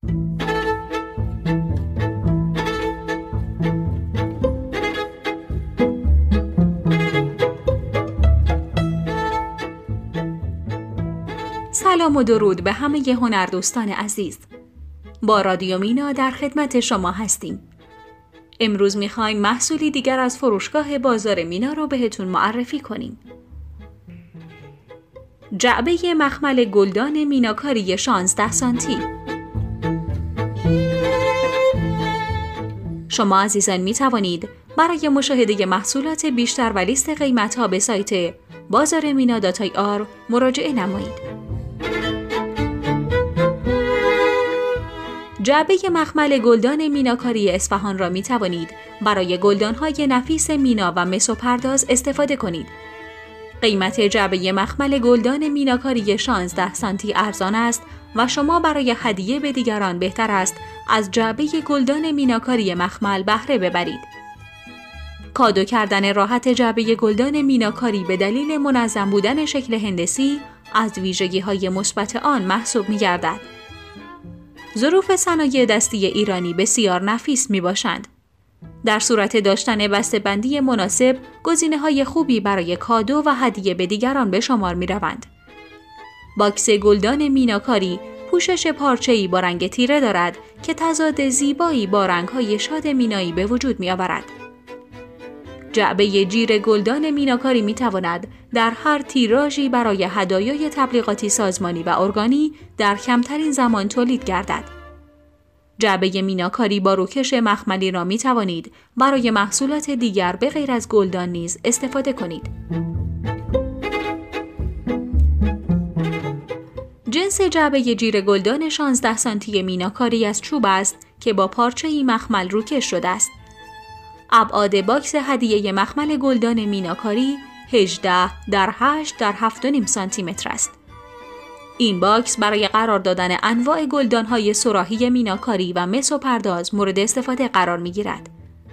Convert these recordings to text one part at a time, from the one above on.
سلام و درود به همه هنردوستان عزیز. با رادیو مینا در خدمت شما هستیم. امروز میخوایم محصولی دیگر از فروشگاه بازار مینا رو بهتون معرفی کنیم. جعبه مخمل گلدان میناکاری 16 سانتی. شما عزیزان میتوانید برای مشاهده محصولات بیشتر و لیست قیمت‌ها به سایت bazarmina.ir مراجعه نمایید. جعبه مخمل گلدان میناکاری اصفهان را می توانید برای گلدان‌های نفیس مینا و مس و پرداز استفاده کنید. قیمت جعبه مخمل گلدان میناکاری 16 سانتی ارزان است و شما برای هدیه به دیگران بهتر است از جعبه گلدان میناکاری مخمل بهره ببرید. کادو کردن راحت جعبه گلدان میناکاری به دلیل منظم بودن شکل هندسی از ویژگی‌های مثبت آن محسوب می‌گردد. ظروف صنایع دستی ایرانی بسیار نفیس می باشند. در صورت داشتن بسته‌بندی مناسب، گزینه‌های خوبی برای کادو و هدیه به دیگران به شمار می روند. باکس گلدان میناکاری پوشش پارچه‌ای با رنگ تیره دارد که تضاد زیبایی با رنگ‌های شاد مینایی به وجود می آورد. جعبه جیر گلدان میناکاری می تواند در هر تیراژی برای هدایای تبلیغاتی سازمانی و ارگانی در کمترین زمان تولید گردد. جعبه میناکاری با روکش مخملی را می توانید برای محصولات دیگر به غیر از گلدان نیز استفاده کنید. جنس جعبه جیر گلدان 16 سانتی میناکاری از چوب است که با پارچه‌ای مخمل روکش شده است. ابعاد باکس هدیه مخمل گلدان میناکاری 18 در 8 در 7.5 سانتی متر است. این باکس برای قرار دادن انواع گلدان‌های صراحی میناکاری و مس و پرداز مورد استفاده قرار می‌گیرد.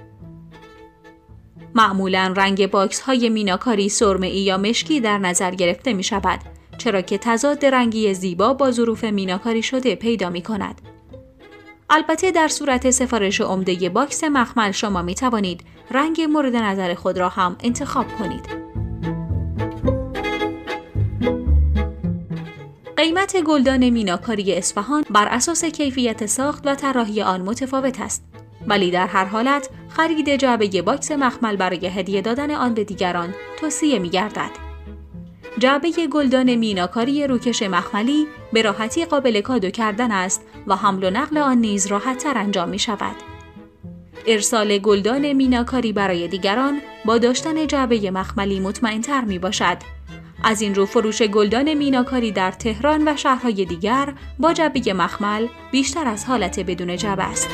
معمولاً رنگ باکس‌های میناکاری سرمه‌ای یا مشکی در نظر گرفته می‌شود، چرا که تضاد رنگی زیبا با ظروف میناکاری شده پیدا می‌کند. البته در صورت سفارش عمده باکس مخمل شما می توانید رنگ مورد نظر خود را هم انتخاب کنید. قیمت گلدان میناکاری اصفهان بر اساس کیفیت ساخت و طراحی آن متفاوت است، ولی در هر حالت خرید جعبه باکس مخمل برای هدیه دادن آن به دیگران توصیه می گردد. جعبه گلدان میناکاری روکش مخملی به راحتی قابل کادو کردن است و حمل و نقل آن نیز راحت‌تر انجام می شود. ارسال گلدان میناکاری برای دیگران با داشتن جعبه مخملی مطمئن‌تر می باشد. از این رو فروش گلدان میناکاری در تهران و شهرهای دیگر با جعبه مخمل بیشتر از حالت بدون جعبه است.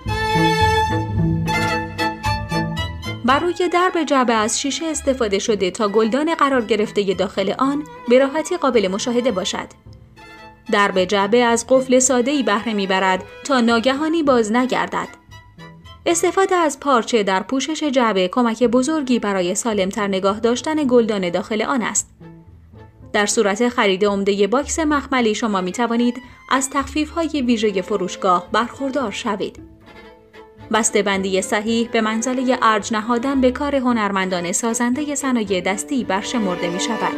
بر روی درب جعبه از شیشه استفاده شده تا گلدان قرار گرفته داخل آن به راحتی قابل مشاهده باشد. درب جعبه از قفل ساده‌ای بهره می‌برد تا ناگهانی باز نگردد. استفاده از پارچه در پوشش جعبه کمک بزرگی برای سالم‌تر نگاه داشتن گلدان داخل آن است. در صورت خرید عمده باکس مخملی شما می‌توانید از تخفیف‌های ویژه فروشگاه برخوردار شوید. بسته‌بندی صحیح به منزله ارج نهادن به کار هنرمندان سازنده صنایع دستی برشمرده می شود.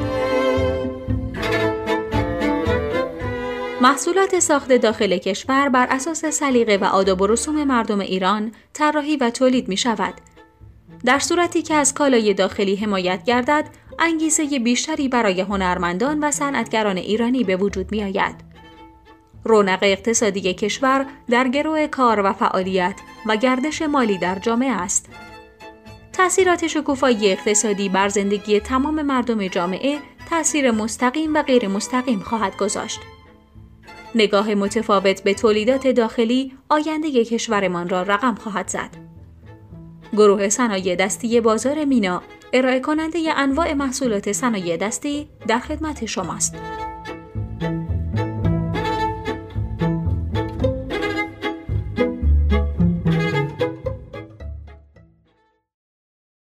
محصولات ساخت داخل کشور بر اساس سلیقه و آداب و رسوم مردم ایران طراحی و تولید می شود. در صورتی که از کالای داخلی حمایت گردد، انگیزه بیشتری برای هنرمندان و صنعتگران ایرانی به وجود می آید. رونق اقتصادی کشور در گرو کار و فعالیت و گردش مالی در جامعه است. تأثیرات شکوفایی اقتصادی بر زندگی تمام مردم جامعه تأثیر مستقیم و غیر مستقیم خواهد گذاشت. نگاه متفاوت به تولیدات داخلی آینده کشورمان را رقم خواهد زد. گروه صنایع دستی بازار مینا ارائه کننده انواع محصولات صنایع دستی در خدمت شماست.